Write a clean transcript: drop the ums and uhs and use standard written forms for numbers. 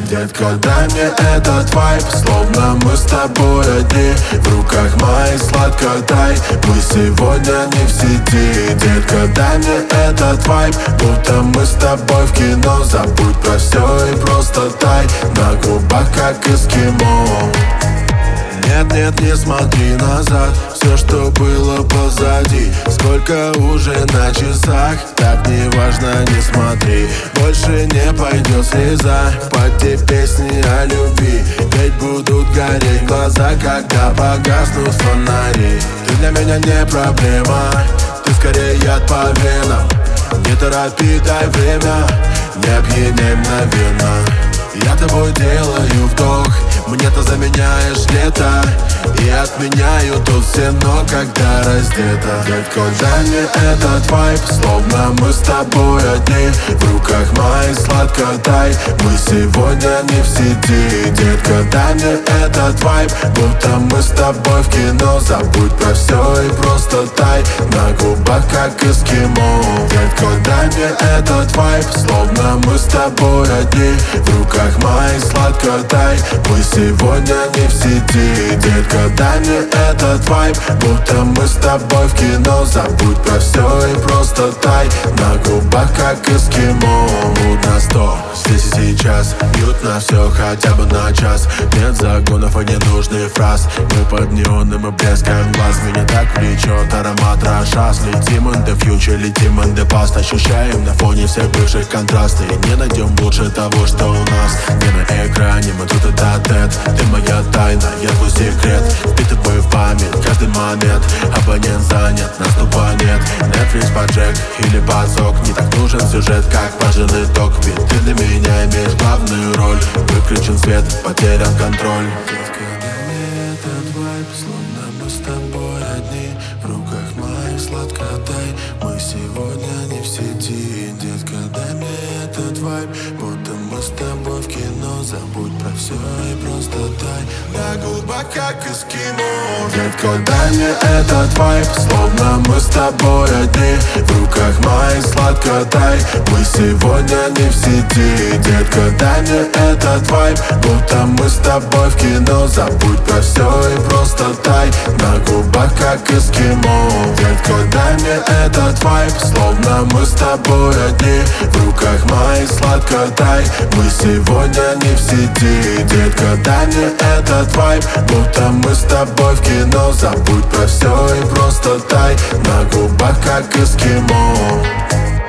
Детка, дай мне этот вайб, словно мы с тобой одни. В руках мои сладко тай, мы сегодня не в сети. Детка, дай мне этот вайб, будто мы с тобой в кино. Забудь про все и просто тай, на губах как эскимо. Нет, нет, не смотри назад, все, что было позади. Сколько уже на часах, так не важно, не смотри. Больше не пойдет слеза, под те песни о любви. Ведь будут гореть глаза, когда погаснут фонари. Ты для меня не проблема, ты скорее яд по венам. Не торопи, дай время, не опьяняй мгновенно. Я тобой делаю вдох, мне ты заменяешь лето и отменяю тут все но, когда раздета. Детка, дай мне этот вайб, словно мы с тобой одни. В руках мои сладко тай, мы сегодня не в сети. Детка, дай мне этот вайб, будто мы с тобой в кино. Забудь про все и просто тай, на губах как эскимо. Детка, дай мне этот вайб, словно мы с тобой одни. В руках мои сладко тай, мы сегодня не в сети. Детка, дай мне этот вайб, будто мы с тобой в кино. Забудь про все и просто тай, на губах как эскимо. Муд на 100, здесь и сейчас, бьют на все хотя бы на час. Нет загонов и ненужных фраз, мы под неоном и блескаем глаз. Меня так влечет аромат рошас. Летим in the future, летим in the past. Ощущаем на фоне всех бывших контрасты, и не найдем лучше того, что у нас. Не на экране, мы тут это тет. Ты моя тайна, я твой секрет. Впитываю в память каждый момент. Абонент занят, наступа нет. Netflix под джек или под сок. Не так нужен сюжет, как важен итог. Ведь ты для меня имеешь главную роль. Выключен свет, потерян контроль. Детка, дай мне этот вайб, словно мы с тобой одни. В руках моих сладко тай, мы сегодня не в сети. Детка, дай мне этот вайб, будто мы с тобой в кино. Забудь про все и просто тай, на губах как эскимо. Детка, дай мне этот вайб, словно мы с тобой одни. В руках моих сладко тай, мы сегодня не в сети. Детка, дай мне этот вайб, будто мы с тобой в кино. Забудь про все и просто тай, на губах как эскимо. Детка, дай мне этот вайб, словно мы с тобой одни. В руках моих сладко тай, мы сегодня не в сети. Детка, дай мне этот вайб, будто мы с тобой в кино. Забудь про все и просто тай, на губах как эскимо.